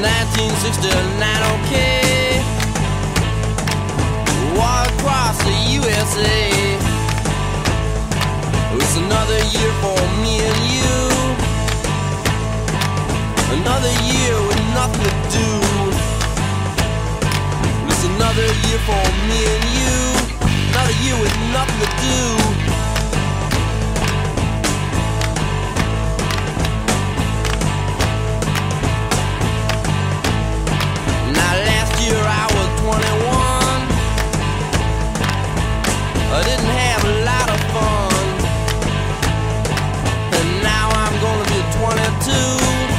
1969, okay. Walk across the USA. It's another year for me and you. Another year with nothing to do. It's another year for me and you. Another year with nothing to do. I was 21. I didn't have a lot of fun. And now I'm gonna be 22.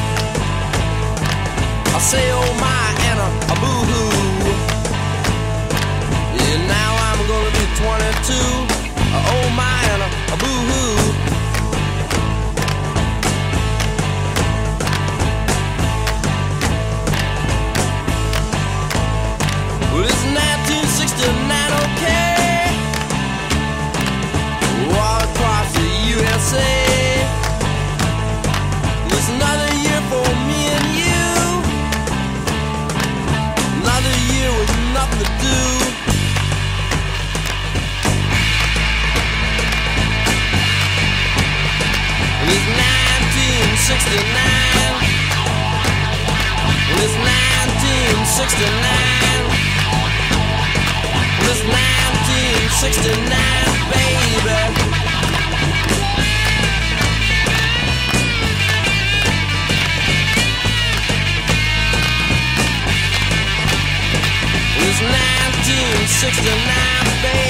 I say oh my and a boo-hoo. Yeah, now I'm gonna be 22. Oh my and a boo-hoo. Well, it's 1969, okay. All across the USA. It's another year for me and you. Another year with nothing to do. And it's 1969. And it's 1969. It's 1969, baby. It's 1969, baby.